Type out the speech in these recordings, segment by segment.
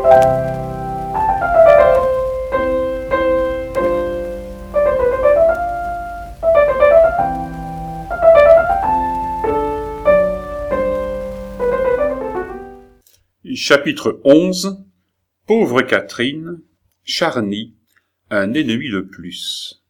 Chapitre 11. Pauvre Catherine, Charny, un ennemi de plus.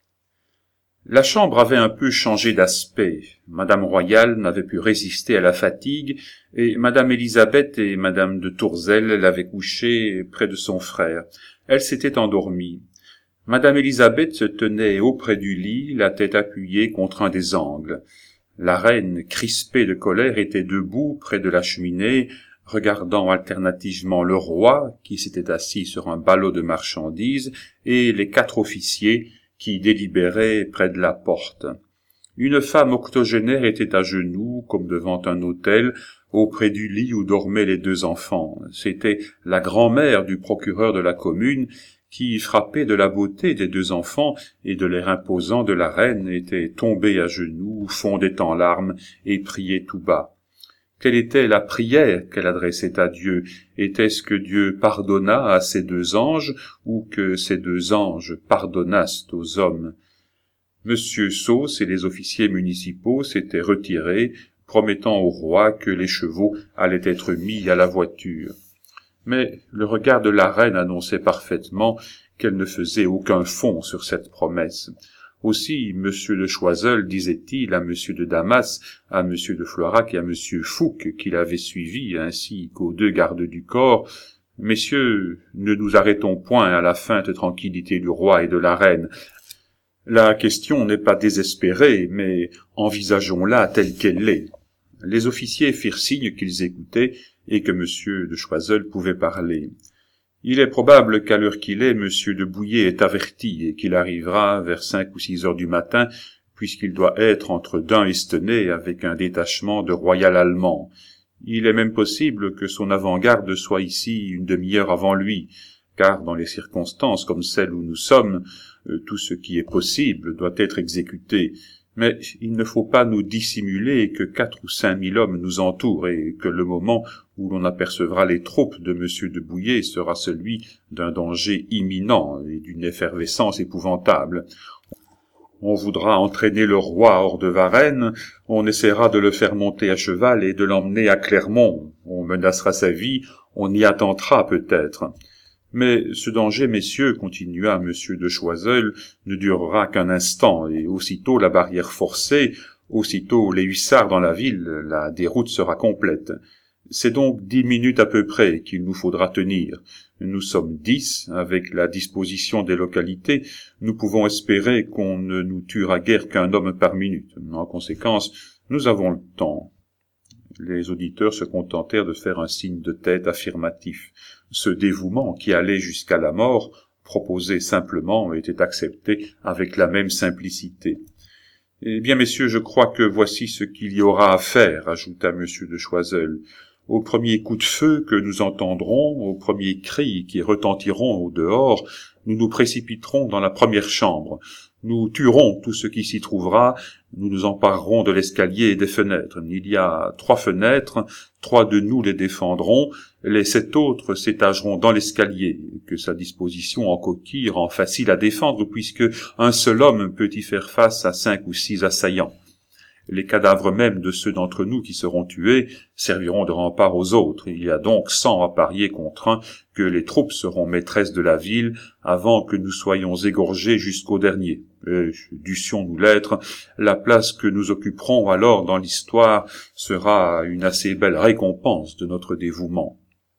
La chambre avait un peu changé d'aspect. Madame Royale n'avait pu résister à la fatigue, et Madame Élisabeth et Madame de Tourzel l'avaient couchée près de son frère. Elle s'était endormie. Madame Élisabeth se tenait auprès du lit, la tête appuyée contre un des angles. La reine, crispée de colère, était debout près de la cheminée, regardant alternativement le roi, qui s'était assis sur un ballot de marchandises, et les 4 officiers, qui délibéraient près de la porte. Une femme octogénaire était à genoux, comme devant un autel, auprès du lit où dormaient les 2 enfants. C'était la grand-mère du procureur de la commune, qui, frappée de la beauté des 2 enfants et de l'air imposant de la reine, était tombée à genoux, fondait en larmes et priait tout bas. Quelle était la prière qu'elle adressait à Dieu? Était-ce que Dieu pardonnât à ces 2 anges, ou que ces 2 anges pardonnassent aux hommes? Monsieur Sauce et les officiers municipaux s'étaient retirés, promettant au roi que les chevaux allaient être mis à la voiture. Mais le regard de la reine annonçait parfaitement qu'elle ne faisait aucun fond sur cette promesse. Aussi, Monsieur de Choiseul disait-il à Monsieur de Damas, à Monsieur de Floirac et à Monsieur Fouque, qu'il avait suivis, ainsi qu'aux 2 gardes du corps, « Messieurs, ne nous arrêtons point à la feinte tranquillité du roi et de la reine. La question n'est pas désespérée, mais envisageons-la telle qu'elle est. » Les officiers firent signe qu'ils écoutaient et que Monsieur de Choiseul pouvait parler. Il est probable qu'à l'heure qu'il est, Monsieur de Bouillé est averti et qu'il arrivera vers 5 ou 6 heures du matin, puisqu'il doit être entre Dun et Stenay avec un détachement de royal allemand. Il est même possible que son avant-garde soit ici une demi-heure avant lui, car dans les circonstances comme celles où nous sommes, tout ce qui est possible doit être exécuté. Mais il ne faut pas nous dissimuler que 4 ou 5 000 hommes nous entourent et que le moment où l'on apercevra les troupes de Monsieur de Bouillé sera celui d'un danger imminent et d'une effervescence épouvantable. On voudra entraîner le roi hors de Varennes, on essaiera de le faire monter à cheval et de l'emmener à Clermont, on menacera sa vie, on y attentera peut-être. Mais ce danger, messieurs, continua Monsieur de Choiseul, ne durera qu'un instant, et aussitôt la barrière forcée, aussitôt les hussards dans la ville, la déroute sera complète. C'est donc 10 minutes à peu près qu'il nous faudra tenir. Nous sommes 10, avec la disposition des localités, nous pouvons espérer qu'on ne nous tuera guère qu'un homme par minute. En conséquence, nous avons le temps. Les auditeurs se contentèrent de faire un signe de tête affirmatif. Ce dévouement qui allait jusqu'à la mort, proposé simplement, était accepté avec la même simplicité. « Eh bien, messieurs, je crois que voici ce qu'il y aura à faire, » ajouta Monsieur de Choiseul. « Au premier coup de feu que nous entendrons, aux premiers cris qui retentiront au dehors, nous nous précipiterons dans la première chambre. Nous tuerons tout ce qui s'y trouvera, nous nous emparerons de l'escalier et des fenêtres. Il y a 3 fenêtres, 3 de nous les défendront, les 7 autres s'étageront dans l'escalier, que sa disposition en coquille rend facile à défendre puisque un seul homme peut y faire face à 5 ou 6 assaillants. Les cadavres mêmes de ceux d'entre nous qui seront tués serviront de rempart aux autres. Il y a donc 100 à parier contre 1 que les troupes seront maîtresses de la ville avant que nous soyons égorgés jusqu'au dernier. Et, dussions-nous l'être, la place que nous occuperons alors dans l'histoire sera une assez belle récompense de notre dévouement.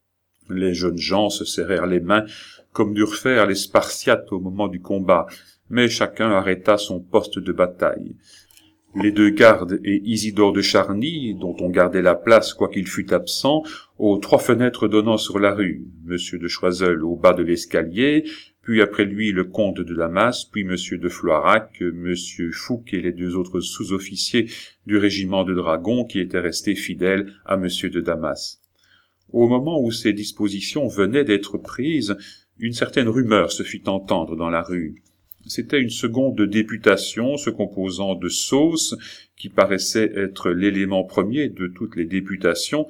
Les jeunes gens se serrèrent les mains comme durent faire les Spartiates au moment du combat, mais chacun arrêta son poste de bataille. Les 2 gardes et Isidore de Charny, dont on gardait la place quoiqu'il fût absent, aux 3 fenêtres donnant sur la rue, Monsieur de Choiseul au bas de l'escalier, puis après lui le comte de Damas, puis Monsieur de Floirac, Monsieur Fouque et les 2 autres sous-officiers du régiment de dragons qui étaient restés fidèles à Monsieur de Damas. Au moment où ces dispositions venaient d'être prises, une certaine rumeur se fit entendre dans la rue. C'était une seconde députation se composant de Sauce, qui paraissait être l'élément premier de toutes les députations,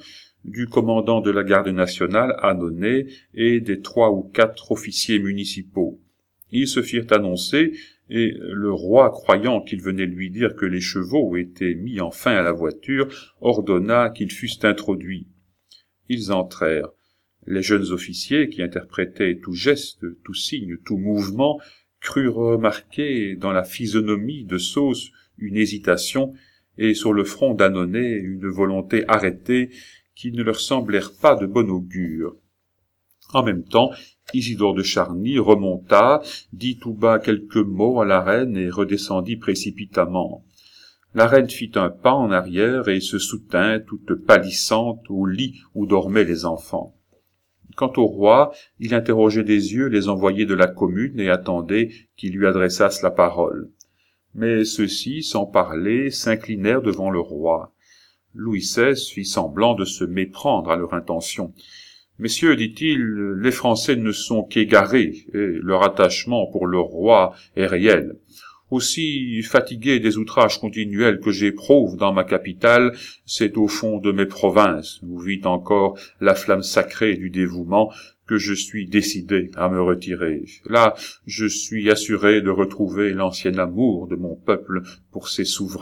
du commandant de la garde nationale, Annonay, et des 3 ou 4 officiers municipaux. Ils se firent annoncer, et le roi, croyant qu'il venait lui dire que les chevaux étaient mis enfin à la voiture, ordonna qu'ils fussent introduits. Ils entrèrent. Les jeunes officiers, qui interprétaient tout geste, tout signe, tout mouvement, crurent remarquer dans la physionomie de Sauce une hésitation, et sur le front d'Annonay une volonté arrêtée qui ne leur semblèrent pas de bon augure. En même temps, Isidore de Charny remonta, dit tout bas quelques mots à la reine et redescendit précipitamment. La reine fit un pas en arrière et se soutint, toute pâlissante, au lit où dormaient les enfants. Quant au roi, il interrogeait des yeux les envoyés de la commune et attendait qu'ils lui adressassent la parole. Mais ceux-ci, sans parler, s'inclinèrent devant le roi. Louis XVI fit semblant de se méprendre à leur intention. « Messieurs, dit-il, les Français ne sont qu'égarés, et leur attachement pour le roi est réel. Aussi fatigué des outrages continuels que j'éprouve dans ma capitale, c'est au fond de mes provinces, où vit encore la flamme sacrée du dévouement, que je suis décidé à me retirer. Là, je suis assuré de retrouver l'ancien amour de mon peuple pour ses souverains. »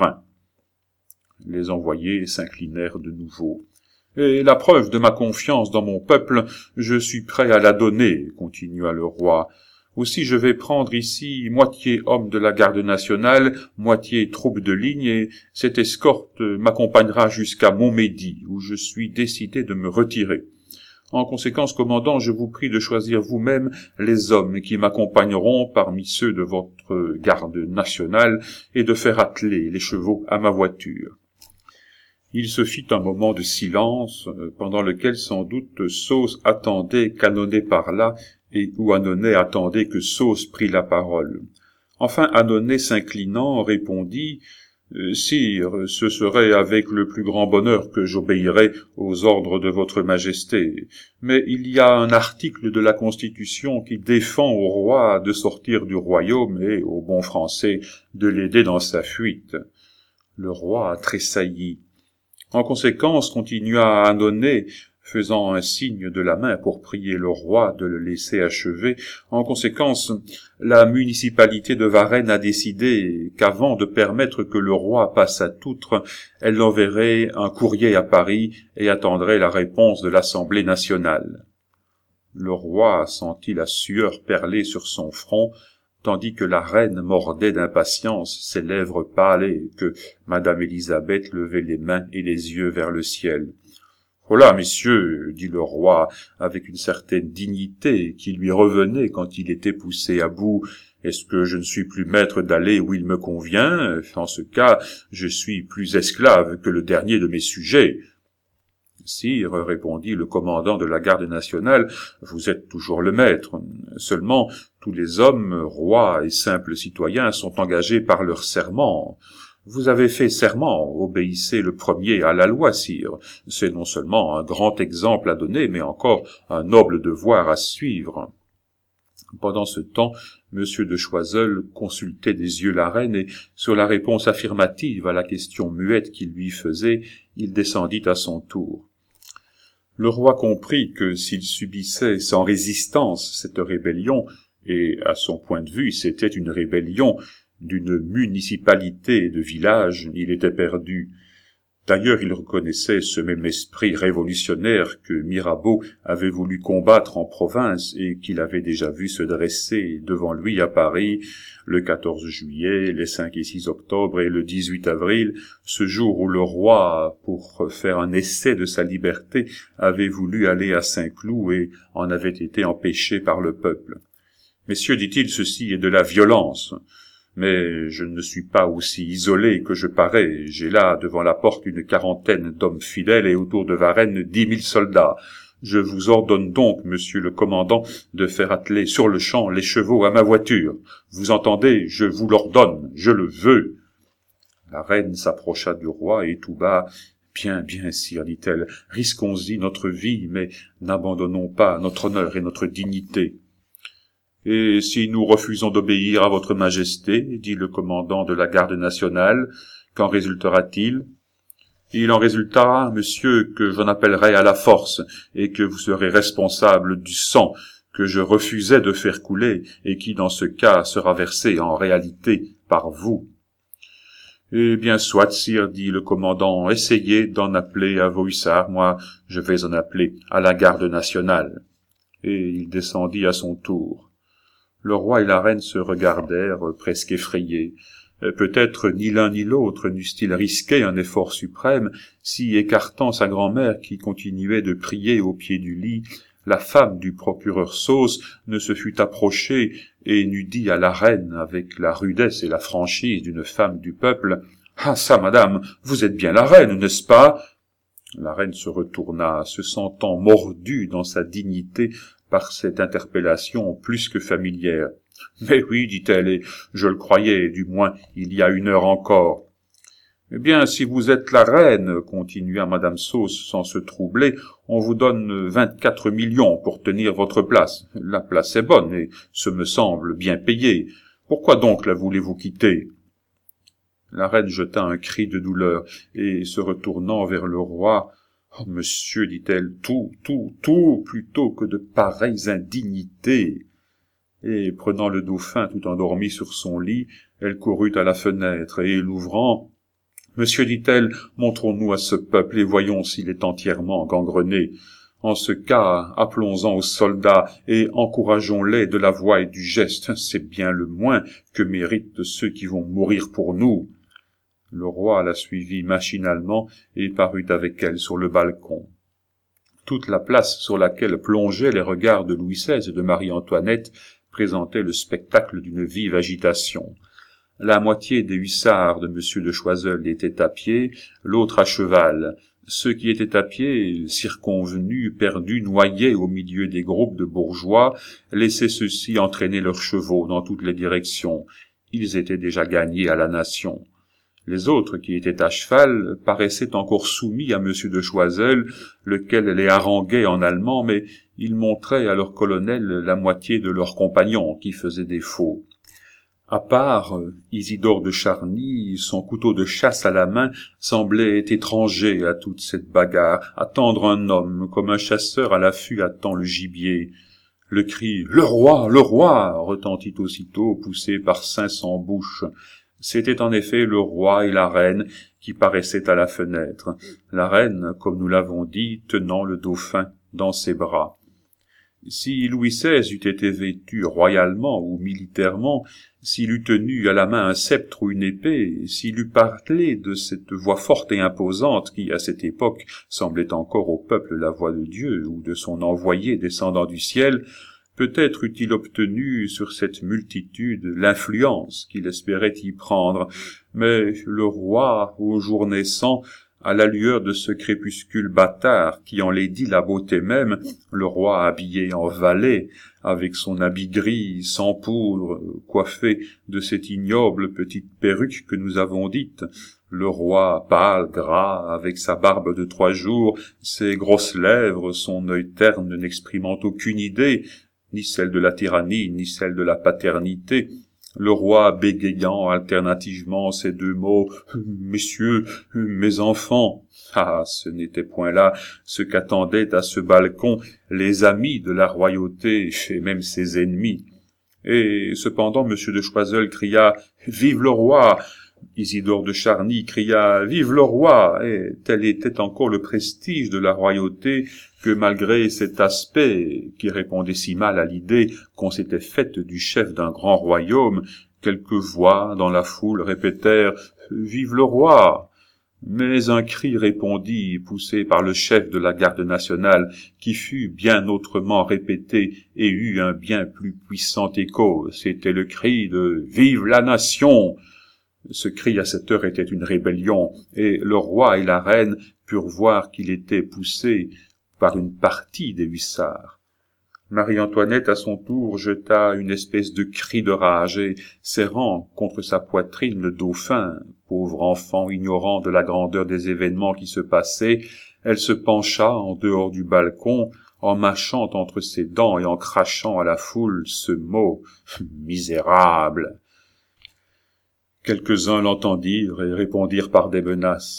Les envoyés s'inclinèrent de nouveau. « Et la preuve de ma confiance dans mon peuple, je suis prêt à la donner, » continua le roi. « Aussi je vais prendre ici moitié homme de la garde nationale, moitié troupe de ligne, et cette escorte m'accompagnera jusqu'à Montmédy, où je suis décidé de me retirer. En conséquence, commandant, je vous prie de choisir vous-même les hommes qui m'accompagneront parmi ceux de votre garde nationale et de faire atteler les chevaux à ma voiture. » Il se fit un moment de silence, pendant lequel sans doute Sauce attendait qu'Annonay parlât et où Annonay attendait que Sauce prît la parole. Enfin, Annonay s'inclinant répondit « Sire, ce serait avec le plus grand bonheur que j'obéirais aux ordres de votre majesté, mais il y a un article de la Constitution qui défend au roi de sortir du royaume et au bon français de l'aider dans sa fuite. » Le roi tressaillit. En conséquence, continua Annonay, faisant un signe de la main pour prier le roi de le laisser achever, en conséquence, la municipalité de Varennes a décidé qu'avant de permettre que le roi passe à Toutres, elle enverrait un courrier à Paris et attendrait la réponse de l'Assemblée nationale. Le roi sentit la sueur perler sur son front, tandis que la reine mordait d'impatience ses lèvres pâles et que madame Élisabeth levait les mains et les yeux vers le ciel. « Voilà, messieurs, dit le roi, avec une certaine dignité qui lui revenait quand il était poussé à bout. Est-ce que je ne suis plus maître d'aller où il me convient? En ce cas, je suis plus esclave que le dernier de mes sujets. » « Sire, répondit le commandant de la garde nationale, vous êtes toujours le maître. Seulement, tous les hommes, rois et simples citoyens, sont engagés par leur serment. Vous avez fait serment, obéissez le premier à la loi, sire. C'est non seulement un grand exemple à donner, mais encore un noble devoir à suivre. » Pendant ce temps, M. de Choiseul consultait des yeux la reine et, sur la réponse affirmative à la question muette qu'il lui faisait, il descendit à son tour. Le roi comprit que s'il subissait sans résistance cette rébellion, et à son point de vue c'était une rébellion d'une municipalité de village, il était perdu. D'ailleurs, il reconnaissait ce même esprit révolutionnaire que Mirabeau avait voulu combattre en province et qu'il avait déjà vu se dresser devant lui à Paris le 14 juillet, les 5 et 6 octobre et le 18 avril, ce jour où le roi, pour faire un essai de sa liberté, avait voulu aller à Saint-Cloud et en avait été empêché par le peuple. « Messieurs, dit-il, ceci est de la violence. » Mais je ne suis pas aussi isolé que je parais. J'ai là, devant la porte, une quarantaine d'hommes fidèles et autour de Varennes 10 000 soldats. Je vous ordonne donc, monsieur le commandant, de faire atteler sur le champ les chevaux à ma voiture. Vous entendez? Je vous l'ordonne. Je le veux. La reine s'approcha du roi et tout bas, « Bien, bien, sire, dit-elle, risquons-y notre vie, mais n'abandonnons pas notre honneur et notre dignité. » « Et si nous refusons d'obéir à votre majesté, dit le commandant de la garde nationale, qu'en résultera-t-il ? » Il en résultera, monsieur, que j'en appellerai à la force, et que vous serez responsable du sang que je refusais de faire couler, et qui, dans ce cas, sera versé en réalité par vous. Eh bien, soit, sire, dit le commandant, essayez d'en appeler à vos hussards, moi, je vais en appeler à la garde nationale. Et il descendit à son tour. Le roi et la reine se regardèrent, presque effrayés. Peut-être ni l'un ni l'autre n'eussent-ils risqué un effort suprême si, écartant sa grand-mère qui continuait de prier au pied du lit, la femme du procureur Sauce ne se fût approchée et n'eût dit à la reine, avec la rudesse et la franchise d'une femme du peuple, « Ah ça, madame, vous êtes bien la reine, n'est-ce pas ?» La reine se retourna, se sentant mordue dans sa dignité par cette interpellation plus que familière. « Mais oui, dit-elle, et je le croyais, du moins il y a 1 heure encore. »« Eh bien, si vous êtes la reine, continua madame Sauce sans se troubler, on vous donne 24 millions pour tenir votre place. La place est bonne et ce me semble bien payé. Pourquoi donc la voulez-vous quitter ?» La reine jeta un cri de douleur et, se retournant vers le roi, « Oh, monsieur, dit-elle, tout, plutôt que de pareilles indignités. » Et, prenant le dauphin tout endormi sur son lit, elle courut à la fenêtre et, l'ouvrant, « Monsieur, dit-elle, montrons-nous à ce peuple et voyons s'il est entièrement gangrené. En ce cas, appelons-en aux soldats et encourageons-les de la voix et du geste. C'est bien le moins que méritent ceux qui vont mourir pour nous. » Le roi la suivit machinalement et parut avec elle sur le balcon. Toute la place sur laquelle plongeaient les regards de Louis XVI et de Marie-Antoinette présentait le spectacle d'une vive agitation. La moitié des hussards de M. de Choiseul étaient à pied, l'autre à cheval. Ceux qui étaient à pied, circonvenus, perdus, noyés au milieu des groupes de bourgeois, laissaient ceux-ci entraîner leurs chevaux dans toutes les directions. Ils étaient déjà gagnés à la nation. Les autres, qui étaient à cheval, paraissaient encore soumis à M. de Choiseul, lequel les haranguait en allemand, mais ils montraient à leur colonel la moitié de leurs compagnons qui faisaient défaut. À part, Isidore de Charny, son couteau de chasse à la main, semblait étranger à toute cette bagarre, attendre un homme, comme un chasseur à l'affût attend le gibier. Le cri « Le roi ! Le roi !» retentit aussitôt, poussé par 500 bouches. C'était en effet le roi et la reine qui paraissaient à la fenêtre, la reine, comme nous l'avons dit, tenant le dauphin dans ses bras. Si Louis XVI eût été vêtu royalement ou militairement, s'il eût tenu à la main un sceptre ou une épée, s'il eût parlé de cette voix forte et imposante qui, à cette époque, semblait encore au peuple la voix de Dieu ou de son envoyé descendant du ciel, peut-être eût-il obtenu sur cette multitude l'influence qu'il espérait y prendre, mais le roi, au jour naissant, à la lueur de ce crépuscule bâtard qui enlaidit la beauté même, le roi habillé en valet, avec son habit gris, sans poudre, coiffé de cette ignoble petite perruque que nous avons dite, le roi pâle, gras, avec sa barbe de 3 jours, ses grosses lèvres, son œil terne n'exprimant aucune idée, ni celle de la tyrannie, ni celle de la paternité, le roi bégayant alternativement ces 2 mots « Messieurs, mes enfants ». Ah, ce n'était point là ce qu'attendaient à ce balcon les amis de la royauté et même ses ennemis. Et cependant M. de Choiseul cria « Vive le roi !» Isidore de Charny cria « Vive le roi !» et tel était encore le prestige de la royauté que malgré cet aspect qui répondait si mal à l'idée qu'on s'était faite du chef d'un grand royaume, quelques voix dans la foule répétèrent « Vive le roi !» Mais un cri répondit, poussé par le chef de la garde nationale, qui fut bien autrement répété et eut un bien plus puissant écho. C'était le cri de « Vive la nation !» Ce cri à cette heure était une rébellion, et le roi et la reine purent voir qu'il était poussé par une partie des hussards. Marie-Antoinette, à son tour, jeta une espèce de cri de rage et, serrant contre sa poitrine le dauphin, pauvre enfant ignorant de la grandeur des événements qui se passaient, elle se pencha en dehors du balcon, en mâchant entre ses dents et en crachant à la foule ce mot « misérable ». Quelques-uns l'entendirent et répondirent par des menaces.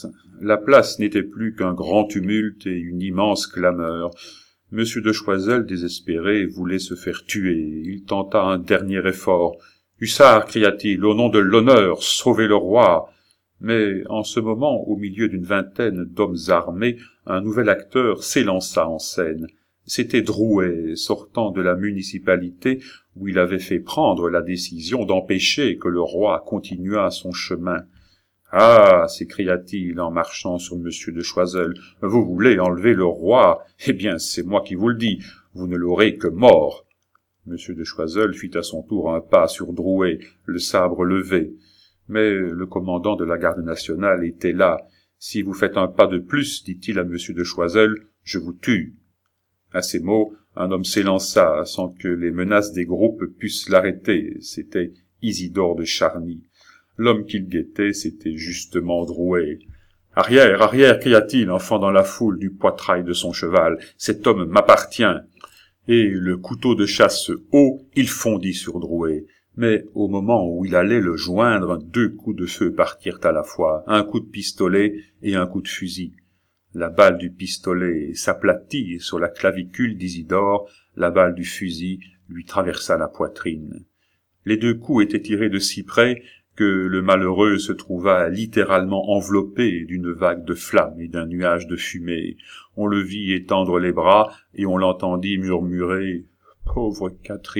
La place n'était plus qu'un grand tumulte et une immense clameur. Monsieur de Choiseul, désespéré, voulait se faire tuer. Il tenta un dernier effort. « Hussard » cria-t-il, « au nom de l'honneur, sauvez le roi !» Mais en ce moment, au milieu d'une vingtaine d'hommes armés, un nouvel acteur s'élança en scène. C'était Drouet, sortant de la municipalité où il avait fait prendre la décision d'empêcher que le roi continuât son chemin. « Ah !» s'écria-t-il en marchant sur monsieur de Choiseul, « vous voulez enlever le roi ? Eh bien, c'est moi qui vous le dis, vous ne l'aurez que mort. » Monsieur de Choiseul fit à son tour un pas sur Drouet, le sabre levé. Mais le commandant de la garde nationale était là. « Si vous faites un pas de plus, dit-il à monsieur de Choiseul, je vous tue. » À ces mots, un homme s'élança sans que les menaces des groupes pussent l'arrêter. C'était Isidore de Charny. L'homme qu'il guettait, c'était justement Drouet. « Arrière, arrière !» cria-t-il en fendant la foule du poitrail de son cheval. « Cet homme m'appartient !» Et le couteau de chasse haut, il fondit sur Drouet. Mais au moment où il allait le joindre, 2 coups de feu partirent à la fois, un coup de pistolet et un coup de fusil. La balle du pistolet s'aplatit sur la clavicule d'Isidore, la balle du fusil lui traversa la poitrine. Les 2 coups étaient tirés de si près que le malheureux se trouva littéralement enveloppé d'une vague de flammes et d'un nuage de fumée. On le vit étendre les bras et on l'entendit murmurer « Pauvre Catherine !»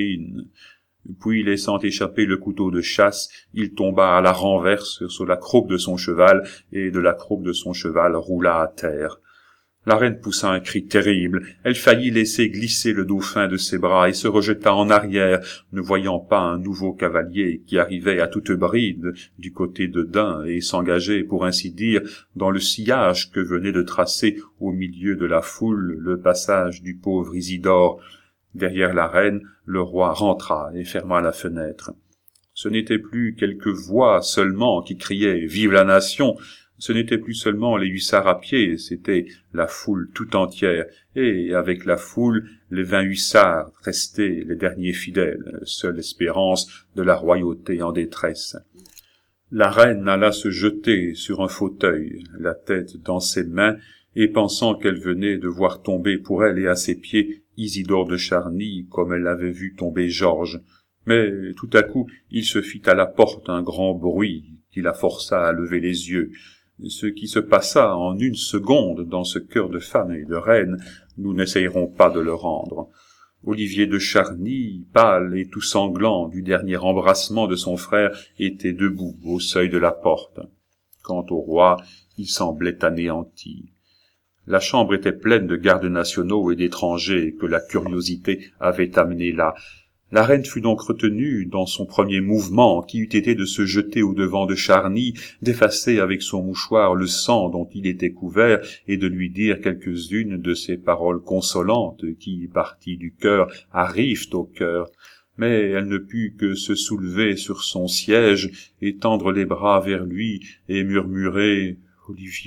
Puis, laissant échapper le couteau de chasse, il tomba à la renverse sur la croupe de son cheval, et de la croupe de son cheval roula à terre. La reine poussa un cri terrible. Elle faillit laisser glisser le dauphin de ses bras et se rejeta en arrière, ne voyant pas un nouveau cavalier qui arrivait à toute bride du côté de Dun et s'engageait, pour ainsi dire, dans le sillage que venait de tracer au milieu de la foule le passage du pauvre Isidore. Derrière la reine, le roi rentra et ferma la fenêtre. Ce n'était plus quelques voix seulement qui criaient « Vive la nation !» Ce n'était plus seulement les hussards à pied, c'était la foule tout entière, et avec la foule, les 20 hussards restaient les derniers fidèles, seule espérance de la royauté en détresse. La reine alla se jeter sur un fauteuil, la tête dans ses mains, et pensant qu'elle venait de voir tomber pour elle et à ses pieds Isidore de Charny comme elle avait vu tomber Georges. Mais tout à coup, il se fit à la porte un grand bruit qui la força à lever les yeux. Ce qui se passa en 1 seconde dans ce cœur de femme et de reine, nous n'essayerons pas de le rendre. Olivier de Charny, pâle et tout sanglant du dernier embrassement de son frère, était debout au seuil de la porte. Quant au roi, il semblait anéanti. La chambre était pleine de gardes nationaux et d'étrangers que la curiosité avait amenés là. La reine fut donc retenue dans son premier mouvement, qui eût été de se jeter au-devant de Charny, d'effacer avec son mouchoir le sang dont il était couvert, et de lui dire quelques-unes de ces paroles consolantes qui, parties du cœur, arrivent au cœur. Mais elle ne put que se soulever sur son siège, et tendre les bras vers lui, et murmurer « Olivier !»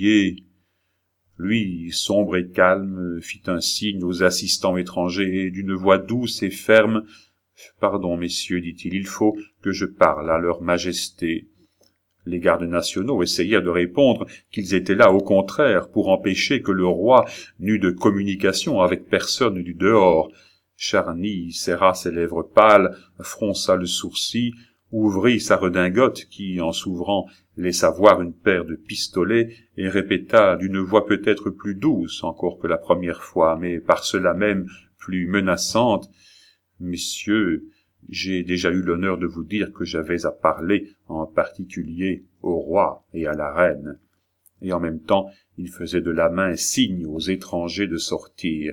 Lui, sombre et calme, fit un signe aux assistants étrangers, et d'une voix douce et ferme, « Pardon, messieurs, dit-il, il faut que je parle à leur majesté. » Les gardes nationaux essayèrent de répondre qu'ils étaient là au contraire pour empêcher que le roi n'eût de communication avec personne du dehors. Charny serra ses lèvres pâles, fronça le sourcil, ouvrit sa redingote qui, en s'ouvrant, laissa voir une paire de pistolets et répéta d'une voix peut-être plus douce encore que la première fois, mais par cela même plus menaçante, « Messieurs, j'ai déjà eu l'honneur de vous dire que j'avais à parler en particulier au roi et à la reine. » Et en même temps, il faisait de la main signe aux étrangers de sortir.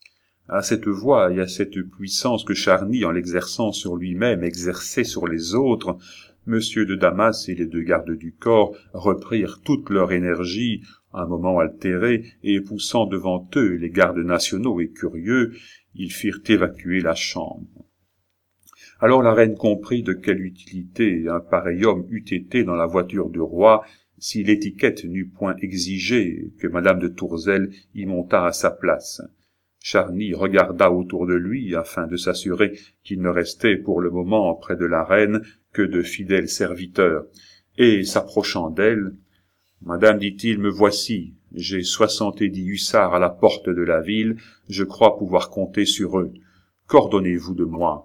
À cette voix et à cette puissance que Charny, en l'exerçant sur lui-même, exerçait sur les autres, Monsieur de Damas et les 2 gardes du corps reprirent toute leur énergie, un moment altérés, et poussant devant eux les gardes nationaux et curieux, ils firent évacuer la chambre. Alors la reine comprit de quelle utilité un pareil homme eût été dans la voiture du roi, si l'étiquette n'eût point exigé que madame de Tourzel y montât à sa place. Charny regarda autour de lui afin de s'assurer qu'il ne restait pour le moment près de la reine que de fidèles serviteurs, et s'approchant d'elle, Madame, dit-il, me voici. J'ai 70 hussards à la porte de la ville. Je crois pouvoir compter sur eux. Qu'ordonnez-vous de moi?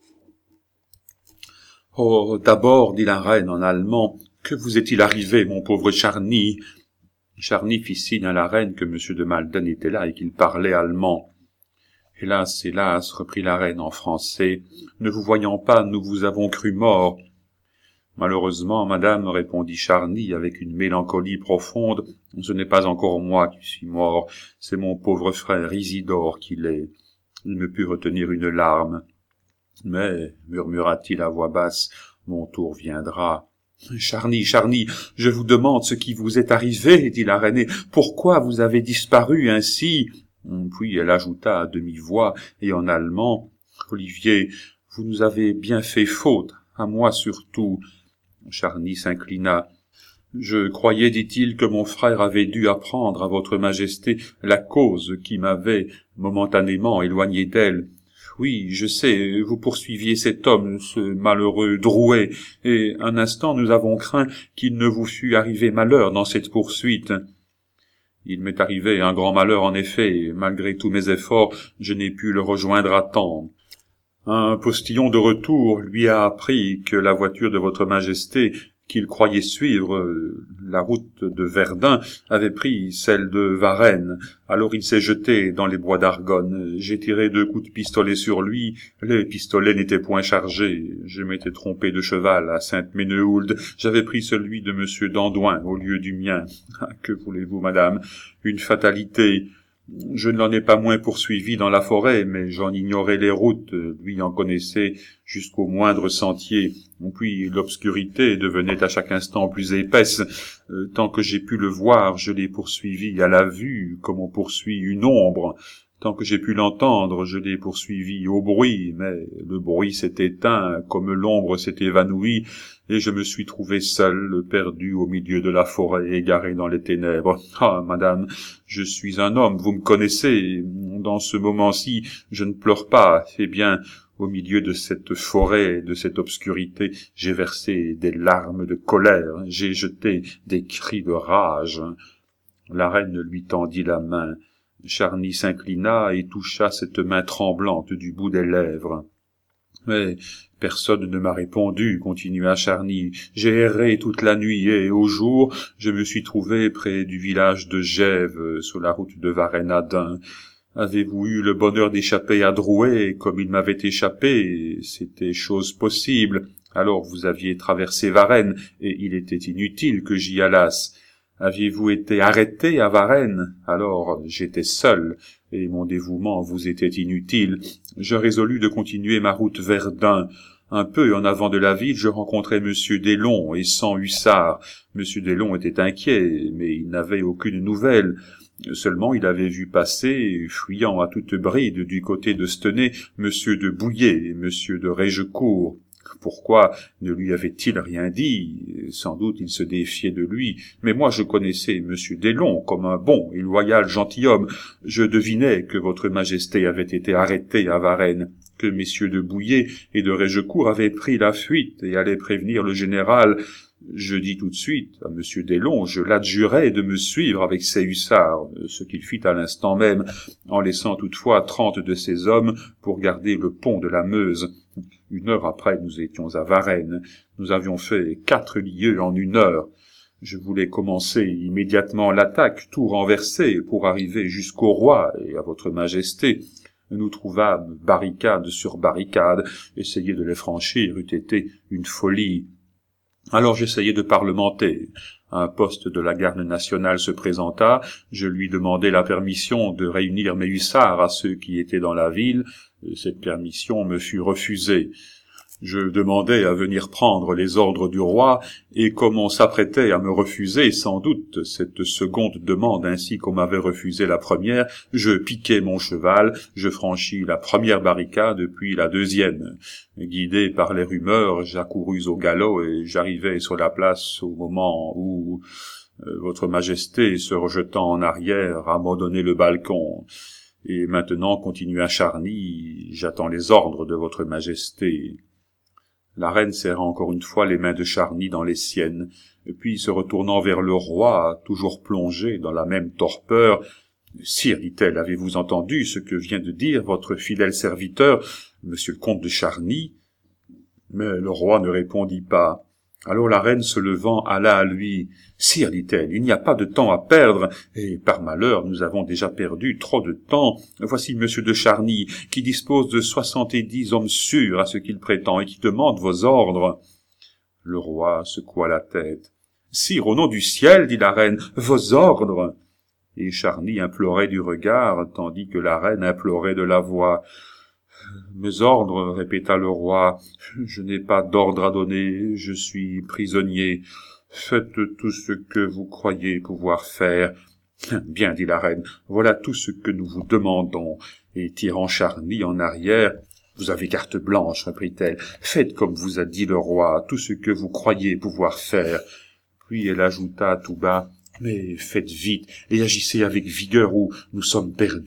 Oh, d'abord, dit la reine en allemand, que vous est-il arrivé, mon pauvre Charny? Charny fit signe à la reine que M. de Malden était là et qu'il parlait allemand. Hélas, hélas, reprit la reine en français, ne vous voyant pas, nous vous avons cru mort. Malheureusement, madame, répondit Charny avec une mélancolie profonde, ce n'est pas encore moi qui suis mort, c'est mon pauvre frère Isidore qui l'est. Il ne put retenir une larme. Mais, murmura-t-il à voix basse, mon tour viendra. Charny, Charny, je vous demande ce qui vous est arrivé, dit la reine, pourquoi vous avez disparu ainsi? Puis elle ajouta à demi-voix et en allemand, Olivier, vous nous avez bien fait faute, à moi surtout. Charny s'inclina. Je croyais, dit-il, que mon frère avait dû apprendre à votre majesté la cause qui m'avait momentanément éloigné d'elle. Oui, je sais, vous poursuiviez cet homme, ce malheureux Drouet, et un instant nous avons craint qu'il ne vous fût arrivé malheur dans cette poursuite. Il m'est arrivé un grand malheur en effet, et malgré tous mes efforts, je n'ai pu le rejoindre à temps. Un postillon de retour lui a appris que la voiture de votre majesté, qu'il croyait suivre la route de Verdun, avait pris celle de Varennes. Alors il s'est jeté dans les bois d'Argonne. J'ai tiré 2 coups de pistolet sur lui. Les pistolets n'étaient point chargés. Je m'étais trompé de cheval à Sainte-Ménehould. J'avais pris celui de monsieur d'Andoin au lieu du mien. Ah, que voulez-vous, madame? Une fatalité. Je ne l'en ai pas moins poursuivi dans la forêt, mais j'en ignorais les routes, lui en connaissait jusqu'au moindre sentier. Puis l'obscurité devenait à chaque instant plus épaisse. Tant que j'ai pu le voir, je l'ai poursuivi à la vue, comme on poursuit une ombre. Tant que j'ai pu l'entendre, je l'ai poursuivi au bruit, mais le bruit s'est éteint, comme l'ombre s'est évanouie, et je me suis trouvé seul, perdu au milieu de la forêt, égaré dans les ténèbres. Ah, madame, je suis un homme, vous me connaissez. Dans ce moment-ci, je ne pleure pas. Eh bien, au milieu de cette forêt, de cette obscurité, j'ai versé des larmes de colère, j'ai jeté des cris de rage. La reine lui tendit la main. Charny s'inclina et toucha cette main tremblante du bout des lèvres. Mais personne ne m'a répondu, continua Charny. J'ai erré toute la nuit et au jour, je me suis trouvé près du village de Gèves, sur la route de Varennes à Dun. Avez-vous eu le bonheur d'échapper à Drouet, comme il m'avait échappé? C'était chose possible. Alors vous aviez traversé Varennes, et il était inutile que j'y allasse. Aviez-vous été arrêté à Varennes? Alors j'étais seul, et mon dévouement vous était inutile. Je résolus de continuer ma route vers Dun. Un peu en avant de la ville, je rencontrai Monsieur Deslon et 100 hussards. Monsieur Deslon était inquiet, mais il n'avait aucune nouvelle. Seulement il avait vu passer, fuyant à toute bride du côté de Stenay, Monsieur de Bouillé et Monsieur de Régecourt. Pourquoi ne lui avait-il rien dit? Sans doute il se défiait de lui, mais moi je connaissais Monsieur Deslon comme un bon et loyal gentilhomme. Je devinais que votre majesté avait été arrêté à Varennes, que messieurs de Bouillé et de Régecourt avaient pris la fuite et allaient prévenir le général. Je dis tout de suite à Monsieur Deslon, je l'adjurai de me suivre avec ses hussards, ce qu'il fit à l'instant même, en laissant toutefois 30 de ses hommes pour garder le pont de la Meuse. 1 heure après, nous étions à Varennes. Nous avions fait 4 lieues en 1 heure. Je voulais commencer immédiatement l'attaque, tout renverser, pour arriver jusqu'au roi et à votre majesté. Nous trouvâmes barricade sur barricade. Essayer de les franchir eût été une folie. Alors j'essayai de parlementer. Un poste de la garde nationale se présenta. Je lui demandai la permission de réunir mes hussards à ceux qui étaient dans la ville. Cette permission me fut refusée. Je demandai à venir prendre les ordres du roi, et comme on s'apprêtait à me refuser sans doute cette seconde demande ainsi qu'on m'avait refusé la première, je piquai mon cheval, je franchis la première barricade puis la deuxième. Guidé par les rumeurs, j'accourus au galop et j'arrivai sur la place au moment où votre majesté, se rejetant en arrière, abandonnait le balcon. Et maintenant, continua Charny, j'attends les ordres de votre majesté. La reine serra encore une fois les mains de Charny dans les siennes, puis se retournant vers le roi, toujours plongé dans la même torpeur, « Sire, dit-elle, avez-vous entendu ce que vient de dire votre fidèle serviteur, monsieur le comte de Charny ?» Mais le roi ne répondit pas. Alors la reine, se levant, alla à lui. « Sire, dit-elle, il n'y a pas de temps à perdre, et par malheur nous avons déjà perdu trop de temps. Voici monsieur de Charny, qui dispose de 70 hommes sûrs à ce qu'il prétend, et qui demande vos ordres. » Le roi secoua la tête. « Sire, au nom du ciel, dit la reine, vos ordres !» Et Charny implorait du regard, tandis que la reine implorait de la voix. « Mes ordres, répéta le roi, je n'ai pas d'ordre à donner, je suis prisonnier. Faites tout ce que vous croyez pouvoir faire. »« Bien, dit la reine, voilà tout ce que nous vous demandons. » Et tirant Charny en arrière, « Vous avez carte blanche, reprit-elle, faites comme vous a dit le roi, tout ce que vous croyez pouvoir faire. » Puis elle ajouta tout bas, « Mais faites vite et agissez avec vigueur ou nous sommes perdus. »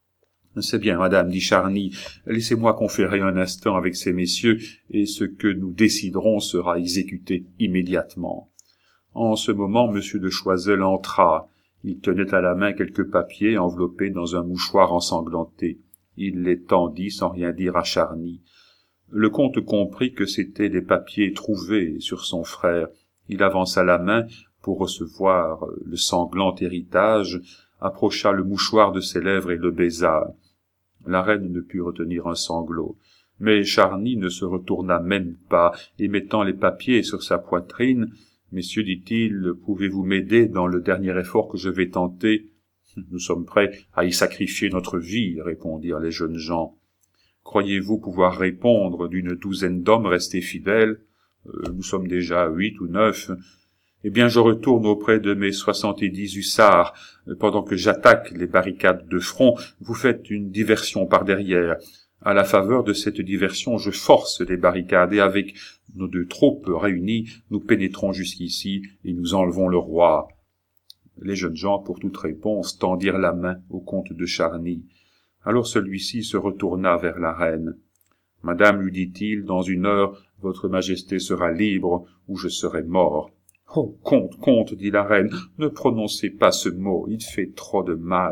« C'est bien, madame, dit Charny, laissez-moi conférer un instant avec ces messieurs, et ce que nous déciderons sera exécuté immédiatement. » En ce moment, monsieur de Choiseul entra. Il tenait à la main quelques papiers enveloppés dans un mouchoir ensanglanté. Il les tendit sans rien dire à Charny. Le comte comprit que c'étaient des papiers trouvés sur son frère. Il avança la main pour recevoir le sanglant héritage, approcha le mouchoir de ses lèvres et le baisa. La reine ne put retenir un sanglot, mais Charny ne se retourna même pas, et mettant les papiers sur sa poitrine, « Messieurs, dit-il, pouvez-vous m'aider dans le dernier effort que je vais tenter ?»« Nous sommes prêts à y sacrifier notre vie, » répondirent les jeunes gens. « Croyez-vous pouvoir répondre d'une douzaine d'hommes restés fidèles ? Nous sommes déjà 8 ou 9. Eh bien, je retourne auprès de mes 70 hussards. Pendant que j'attaque les barricades de front, vous faites une diversion par derrière. À la faveur de cette diversion, je force les barricades et avec nos 2 troupes réunies, nous pénétrons jusqu'ici et nous enlevons le roi. » Les jeunes gens, pour toute réponse, tendirent la main au comte de Charny. Alors celui-ci se retourna vers la reine. « Madame, lui dit-il, dans 1 heure, votre majesté sera libre ou je serai mort. » « Oh, comte, comte, dit la reine, ne prononcez pas ce mot, il fait trop de mal. »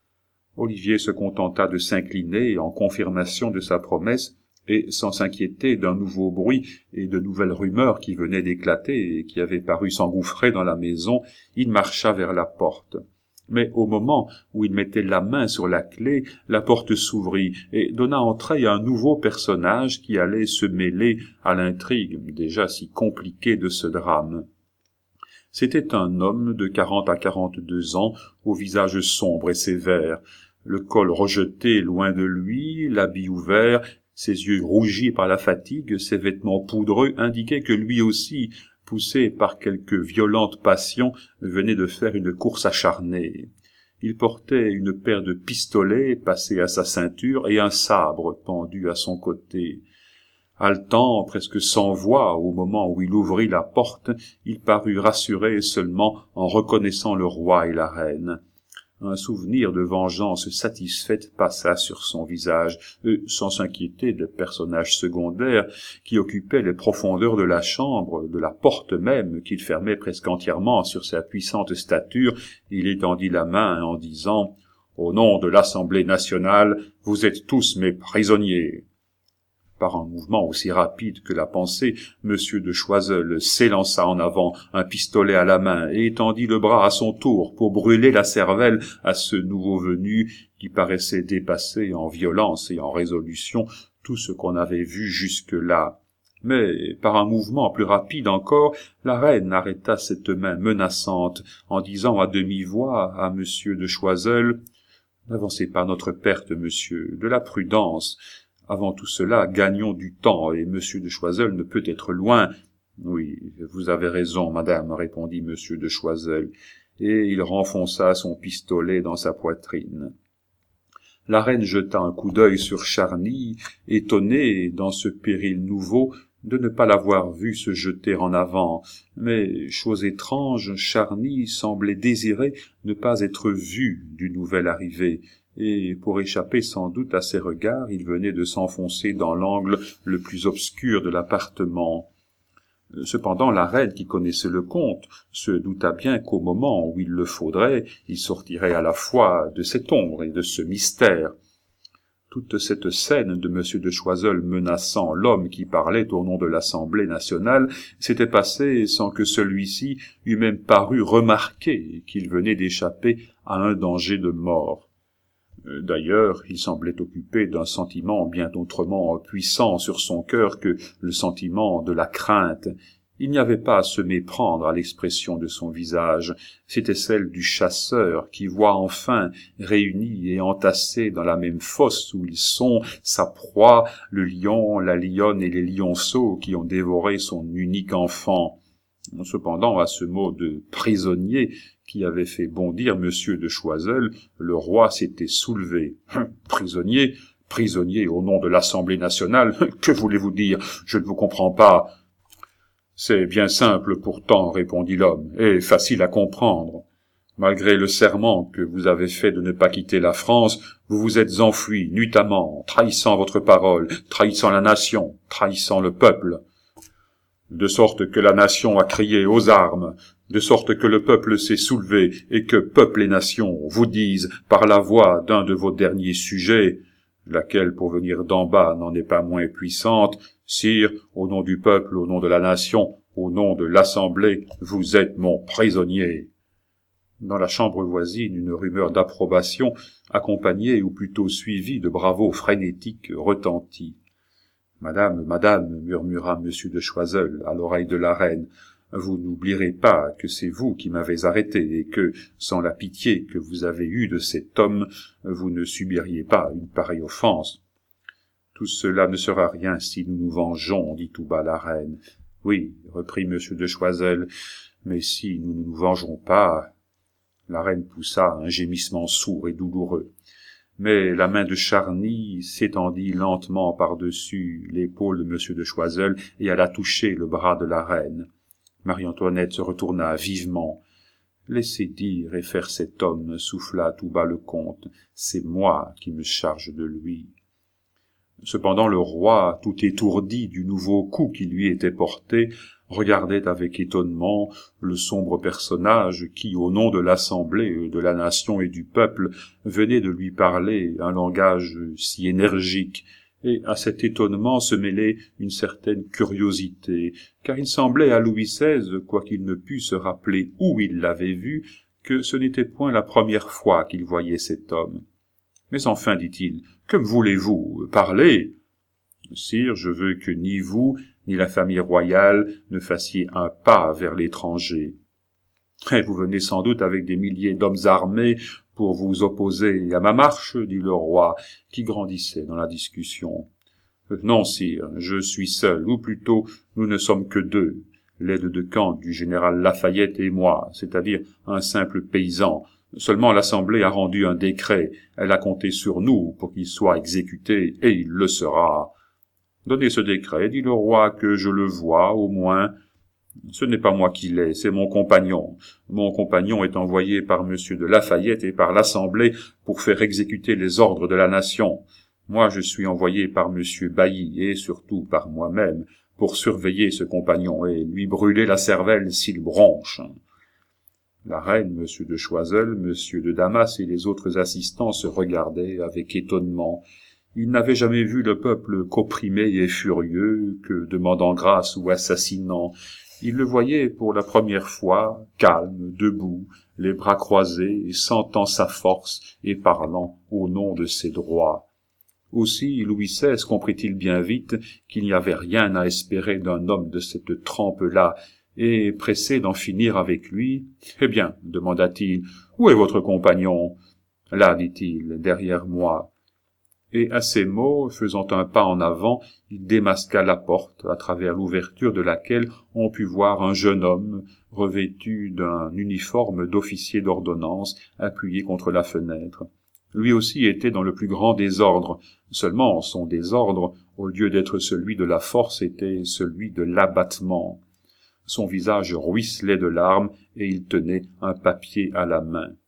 Olivier se contenta de s'incliner en confirmation de sa promesse, et sans s'inquiéter d'un nouveau bruit et de nouvelles rumeurs qui venaient d'éclater et qui avaient paru s'engouffrer dans la maison, il marcha vers la porte. Mais au moment où il mettait la main sur la clé, la porte s'ouvrit et donna entrée à un nouveau personnage qui allait se mêler à l'intrigue déjà si compliquée de ce drame. C'était un homme de 40 à 42 ans, au visage sombre et sévère, le col rejeté loin de lui, l'habit ouvert, ses yeux rougis par la fatigue, ses vêtements poudreux indiquaient que lui aussi, poussé par quelque violente passion, venait de faire une course acharnée. Il portait une paire de pistolets passés à sa ceinture et un sabre pendu à son côté. Haletant, presque sans voix, au moment où il ouvrit la porte, il parut rassuré seulement en reconnaissant le roi et la reine. Un souvenir de vengeance satisfaite passa sur son visage, sans s'inquiéter des personnages secondaires qui occupaient les profondeurs de la chambre, de la porte même, qu'il fermait presque entièrement sur sa puissante stature. Il étendit la main en disant « Au nom de l'Assemblée nationale, vous êtes tous mes prisonniers !» Par un mouvement aussi rapide que la pensée, monsieur de Choiseul s'élança en avant, un pistolet à la main, et étendit le bras à son tour pour brûler la cervelle à ce nouveau venu qui paraissait dépasser en violence et en résolution tout ce qu'on avait vu jusque-là. Mais, par un mouvement plus rapide encore, la reine arrêta cette main menaçante en disant à demi-voix à monsieur de Choiseul « N'avancez pas notre perte, monsieur, de la prudence. Avant tout cela, gagnons du temps, et monsieur de Choiseul ne peut être loin. »« Oui, vous avez raison, madame, répondit monsieur de Choiseul, et il renfonça son pistolet dans sa poitrine. La reine jeta un coup d'œil sur Charny, étonnée, dans ce péril nouveau, de ne pas l'avoir vu se jeter en avant, mais, chose étrange, Charny semblait désirer ne pas être vu du nouvel arrivé, et pour échapper sans doute à ses regards, il venait de s'enfoncer dans l'angle le plus obscur de l'appartement. Cependant, la reine, qui connaissait le comte, se douta bien qu'au moment où il le faudrait, il sortirait à la fois de cette ombre et de ce mystère. Toute cette scène de M. de Choiseul menaçant l'homme qui parlait au nom de l'Assemblée nationale s'était passée sans que celui-ci eût même paru remarquer qu'il venait d'échapper à un danger de mort. D'ailleurs, il semblait occupé d'un sentiment bien autrement puissant sur son cœur que le sentiment de la crainte. Il n'y avait pas à se méprendre à l'expression de son visage, c'était celle du chasseur qui voit enfin, réunis et entassés dans la même fosse où ils sont, sa proie, le lion, la lionne et les lionceaux qui ont dévoré son unique enfant. Cependant, à ce mot de prisonnier qui avait fait bondir Monsieur de Choiseul, le roi s'était soulevé. Prisonnier, prisonnier au nom de l'Assemblée nationale, que voulez-vous dire? Je ne vous comprends pas. C'est bien simple pourtant, répondit l'homme, et facile à comprendre. Malgré le serment que vous avez fait de ne pas quitter la France, vous vous êtes enfui nuitamment, trahissant votre parole, trahissant la nation, trahissant le peuple. De sorte que la nation a crié aux armes, de sorte que le peuple s'est soulevé, et que peuple et nation vous disent, par la voix d'un de vos derniers sujets, laquelle pour venir d'en bas n'en est pas moins puissante, Sire, au nom du peuple, au nom de la nation, au nom de l'Assemblée, vous êtes mon prisonnier. Dans la chambre voisine, une rumeur d'approbation, accompagnée ou plutôt suivie de bravos frénétiques, retentit. « Madame, madame, murmura M. de Choiseul à l'oreille de la reine, vous n'oublierez pas que c'est vous qui m'avez arrêté et que, sans la pitié que vous avez eue de cet homme, vous ne subiriez pas une pareille offense. Tout cela ne sera rien si nous nous vengeons, dit tout bas la reine. Oui, reprit M. de Choiseul, mais si nous ne nous vengeons pas... La reine poussa un gémissement sourd et douloureux. Mais la main de Charny s'étendit lentement par-dessus l'épaule de M. de Choiseul et alla toucher le bras de la reine. Marie-Antoinette se retourna vivement. « Laissez dire et faire cet homme, souffla tout bas le comte, c'est moi qui me charge de lui. » Cependant le roi, tout étourdi du nouveau coup qui lui était porté, regardait avec étonnement le sombre personnage qui, au nom de l'Assemblée, de la nation et du peuple, venait de lui parler un langage si énergique, et à cet étonnement se mêlait une certaine curiosité, car il semblait à Louis XVI, quoiqu'il ne pût se rappeler où il l'avait vu, que ce n'était point la première fois qu'il voyait cet homme. « Mais enfin, dit-il, que voulez-vous? Parlez !»« Sire, je veux que ni vous, ni la famille royale ne fassiez un pas vers l'étranger. Et vous venez sans doute avec des milliers d'hommes armés pour vous opposer à ma marche, dit le roi, qui grandissait dans la discussion. Non, sire, je suis seul, ou plutôt, nous ne sommes que deux, l'aide de camp du général Lafayette et moi, c'est-à-dire un simple paysan. Seulement l'Assemblée a rendu un décret, elle a compté sur nous pour qu'il soit exécuté, et il le sera. Donnez ce décret, dit le roi, que je le voie, au moins. Ce n'est pas moi qui l'ai, c'est mon compagnon. Mon compagnon est envoyé par M. de Lafayette et par l'Assemblée pour faire exécuter les ordres de la nation. Moi, je suis envoyé par M. Bailly et surtout par moi-même pour surveiller ce compagnon et lui brûler la cervelle s'il bronche. La reine, M. de Choiseul, M. de Damas et les autres assistants se regardaient avec étonnement. Ils n'avaient jamais vu le peuple qu'opprimé et furieux, que demandant grâce ou assassinant. Ils le voyaient pour la première fois, calme, debout, les bras croisés, sentant sa force et parlant au nom de ses droits. Aussi, Louis XVI comprit-il bien vite qu'il n'y avait rien à espérer d'un homme de cette trempe-là, et, pressé d'en finir avec lui, « Eh bien, demanda-t-il, où est votre compagnon ?»« Là, dit-il, derrière moi. » Et à ces mots, faisant un pas en avant, il démasqua la porte, à travers l'ouverture de laquelle on put voir un jeune homme, revêtu d'un uniforme d'officier d'ordonnance, appuyé contre la fenêtre. Lui aussi était dans le plus grand désordre, seulement son désordre, au lieu d'être celui de la force, était celui de l'abattement. Son visage ruisselait de larmes, et il tenait un papier à la main.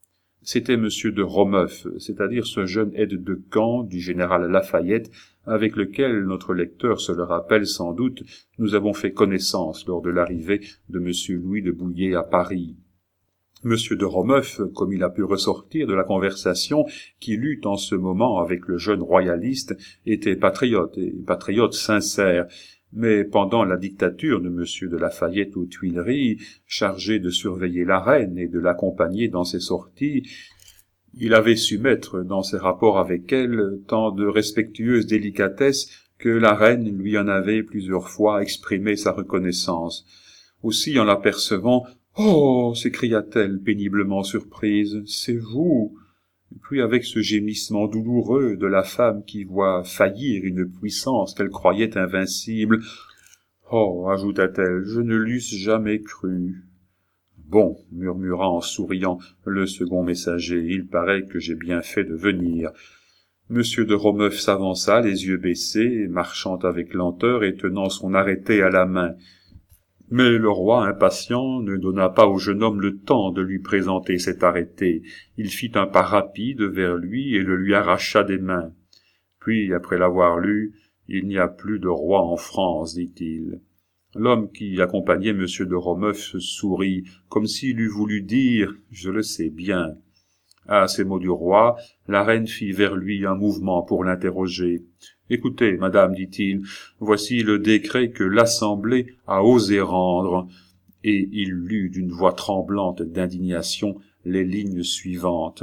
C'était Monsieur de Romeuf, c'est-à-dire ce jeune aide de camp du général Lafayette, avec lequel notre lecteur se le rappelle sans doute, nous avons fait connaissance lors de l'arrivée de Monsieur Louis de Bouillé à Paris. Monsieur de Romeuf, comme il a pu ressortir de la conversation qu'il eut en ce moment avec le jeune royaliste, était patriote, et patriote sincère. Mais pendant la dictature de Monsieur de Lafayette aux Tuileries, chargé de surveiller la reine et de l'accompagner dans ses sorties, il avait su mettre dans ses rapports avec elle tant de respectueuse délicatesse que la reine lui en avait plusieurs fois exprimé sa reconnaissance. Aussi, en l'apercevant, « Oh !» s'écria-t-elle péniblement surprise, « c'est vous !» Puis avec ce gémissement douloureux de la femme qui voit faillir une puissance qu'elle croyait invincible, « Oh !» ajouta-t-elle, « je ne l'eusse jamais cru. » « Bon, » murmura en souriant le second messager, « il paraît que j'ai bien fait de venir. » Monsieur de Romeuf s'avança, les yeux baissés, marchant avec lenteur et tenant son arrêté à la main. Mais le roi, impatient, ne donna pas au jeune homme le temps de lui présenter cet arrêté. Il fit un pas rapide vers lui et le lui arracha des mains. Puis, après l'avoir lu, « Il n'y a plus de roi en France, dit-il. » L'homme qui accompagnait Monsieur de Romeuf sourit, comme s'il eût voulu dire « Je le sais bien ». À ces mots du roi, la reine fit vers lui un mouvement pour l'interroger. « Écoutez, madame, dit-il, voici le décret que l'Assemblée a osé rendre. » Et il lut d'une voix tremblante d'indignation les lignes suivantes.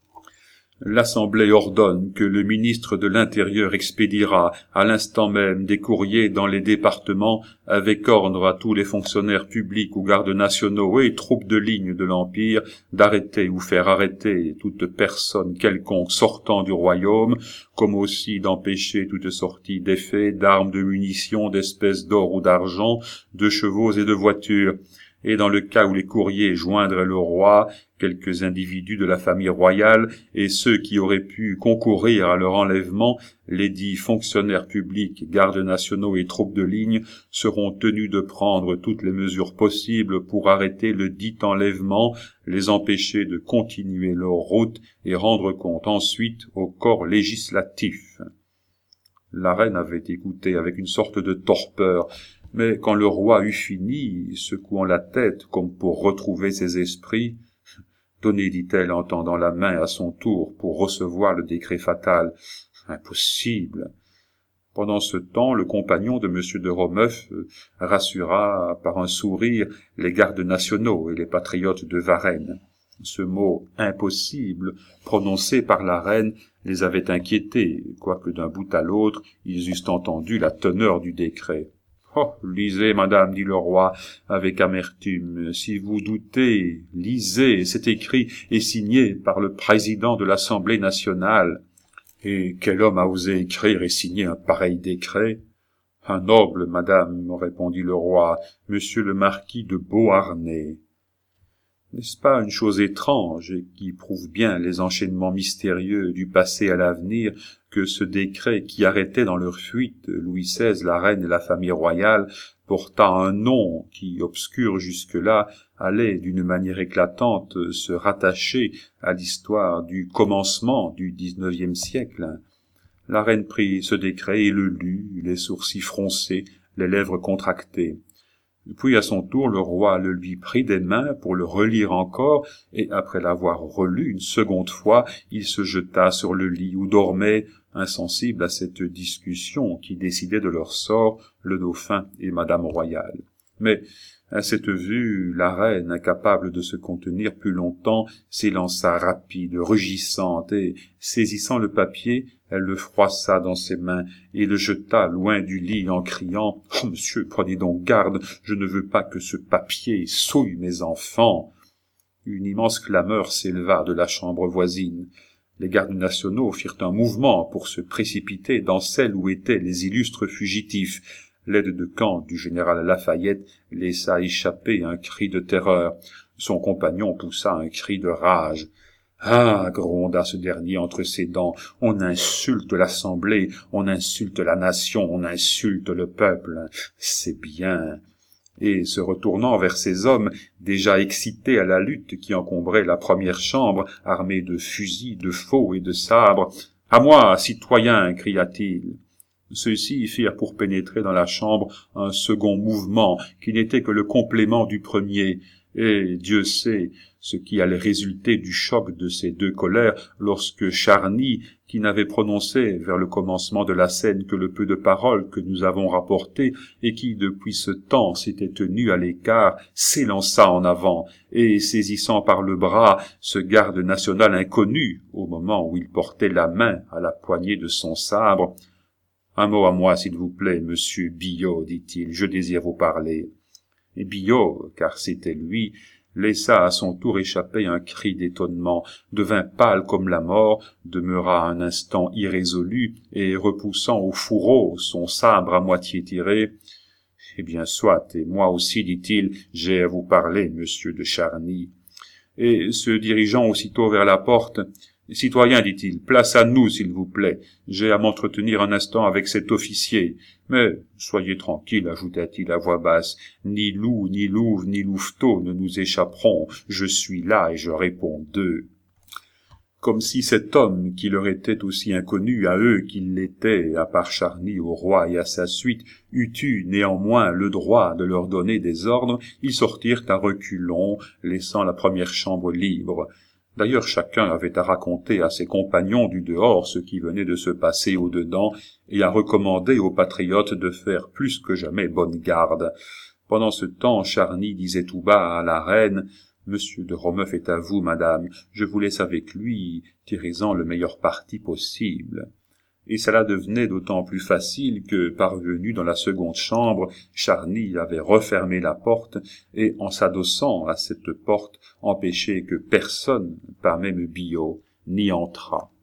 L'Assemblée ordonne que le ministre de l'Intérieur expédiera à l'instant même des courriers dans les départements avec ordre à tous les fonctionnaires publics ou gardes nationaux et troupes de ligne de l'Empire d'arrêter ou faire arrêter toute personne quelconque sortant du royaume, comme aussi d'empêcher toute sortie d'effets, d'armes, de munitions, d'espèces d'or ou d'argent, de chevaux et de voitures. Et dans le cas où les courriers joindraient le roi, quelques individus de la famille royale et ceux qui auraient pu concourir à leur enlèvement, les dits fonctionnaires publics, gardes nationaux et troupes de ligne, seront tenus de prendre toutes les mesures possibles pour arrêter le dit enlèvement, les empêcher de continuer leur route et rendre compte ensuite au corps législatif. La reine avait écouté avec une sorte de torpeur, mais quand le roi eut fini, secouant la tête comme pour retrouver ses esprits, « Donnez, dit-elle en tendant la main à son tour pour recevoir le décret fatal. Impossible. » Pendant ce temps, le compagnon de Monsieur de Romeuf rassura par un sourire les gardes nationaux et les patriotes de Varennes. Ce mot « impossible » prononcé par la reine les avait inquiétés, quoique d'un bout à l'autre ils eussent entendu la teneur du décret. « Oh, lisez, madame, dit le roi, avec amertume. Si vous doutez, lisez, c'est écrit et signé par le président de l'Assemblée nationale. » « Et quel homme a osé écrire et signer un pareil décret ?»« Un noble, madame, répondit le roi, monsieur le marquis de Beauharnais. » N'est-ce pas une chose étrange et qui prouve bien les enchaînements mystérieux du passé à l'avenir que ce décret qui arrêtait dans leur fuite Louis XVI, la reine et la famille royale porta un nom qui, obscur jusque-là, allait d'une manière éclatante se rattacher à l'histoire du commencement du XIXe siècle. La reine prit ce décret et le lut, les sourcils froncés, les lèvres contractées. Puis à son tour, le roi le lui prit des mains pour le relire encore, et après l'avoir relu une seconde fois, il se jeta sur le lit où dormaient, insensibles à cette discussion qui décidait de leur sort, le dauphin et madame royale. Mais, à cette vue, la reine, incapable de se contenir plus longtemps, s'élança rapide, rugissante, et, saisissant le papier, elle le froissa dans ses mains et le jeta loin du lit en criant « Oh, monsieur, prenez donc garde, je ne veux pas que ce papier souille mes enfants !» Une immense clameur s'éleva de la chambre voisine. Les gardes nationaux firent un mouvement pour se précipiter dans celle où étaient les illustres fugitifs. L'aide de camp du général Lafayette laissa échapper un cri de terreur. Son compagnon poussa un cri de rage. « Ah !» gronda ce dernier entre ses dents, « on insulte l'Assemblée, on insulte la nation, on insulte le peuple. C'est bien. » et se retournant vers ces hommes déjà excités à la lutte qui encombrait la première chambre, armés de fusils, de faux et de sabres. « À moi, citoyens !» cria-t-il. Ceux-ci firent pour pénétrer dans la chambre un second mouvement qui n'était que le complément du premier, et Dieu sait ce qui allait résulter du choc de ces deux colères lorsque Charny, qui n'avait prononcé vers le commencement de la scène que le peu de paroles que nous avons rapportées et qui depuis ce temps s'était tenu à l'écart, s'élança en avant et, saisissant par le bras ce garde national inconnu au moment où il portait la main à la poignée de son sabre, « Un mot à moi, s'il vous plaît, monsieur Billaud, dit-il, je désire vous parler. » Et Billaud, car c'était lui, laissa à son tour échapper un cri d'étonnement, devint pâle comme la mort, demeura un instant irrésolu, et repoussant au fourreau son sabre à moitié tiré, « Eh bien, soit, et moi aussi, dit-il, j'ai à vous parler, monsieur de Charny. » Et se dirigeant aussitôt vers la porte, « Citoyen, dit-il, place à nous, s'il vous plaît. J'ai à m'entretenir un instant avec cet officier. Mais soyez tranquille, ajouta-t-il à voix basse. Ni loup, ni louve, ni louveteau ne nous échapperont. Je suis là et je réponds d'eux. » Comme si cet homme, qui leur était aussi inconnu à eux qu'il l'était, à part Charny, au roi et à sa suite, eût eu néanmoins le droit de leur donner des ordres, ils sortirent à reculons, laissant la première chambre libre. D'ailleurs, chacun avait à raconter à ses compagnons du dehors ce qui venait de se passer au dedans, et à recommander aux patriotes de faire plus que jamais bonne garde. Pendant ce temps, Charny disait tout bas à la reine, « Monsieur de Romeuf est à vous, madame. Je vous laisse avec lui, tirez-en le meilleur parti possible. » Et cela devenait d'autant plus facile que, parvenu dans la seconde chambre, Charny avait refermé la porte et, en s'adossant à cette porte, empêchait que personne, pas même Billaud, n'y entrât.